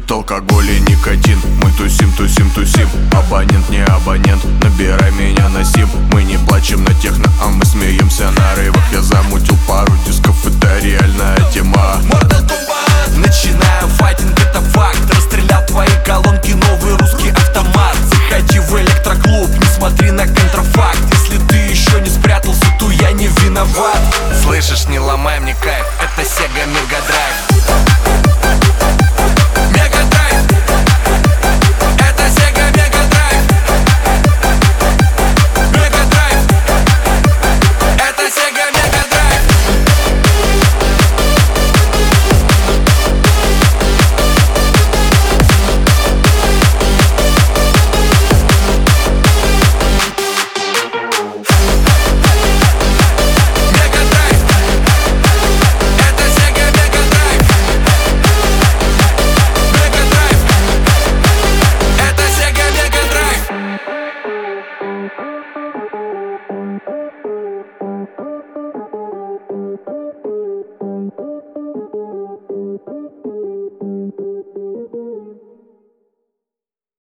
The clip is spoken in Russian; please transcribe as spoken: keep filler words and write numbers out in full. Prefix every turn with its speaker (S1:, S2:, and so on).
S1: нет алкоголя и никотин. Мы тусим, тусим, тусим. Абонент не абонент, набирай меня на сим. Мы не плачем на техно, а мы смеемся на рейвах. Я замутил пару дисков, это реальная тема.
S2: Mortal Kombat. Начинаем файтинг, это факт. Расстрелял твои колонки, новый русский автомат. Заходи в электроклуб, не смотри на контрафакт. Если ты еще не спрятался, то я не виноват. Слышишь, не ломай мне кайф, это Sega Mega Drive.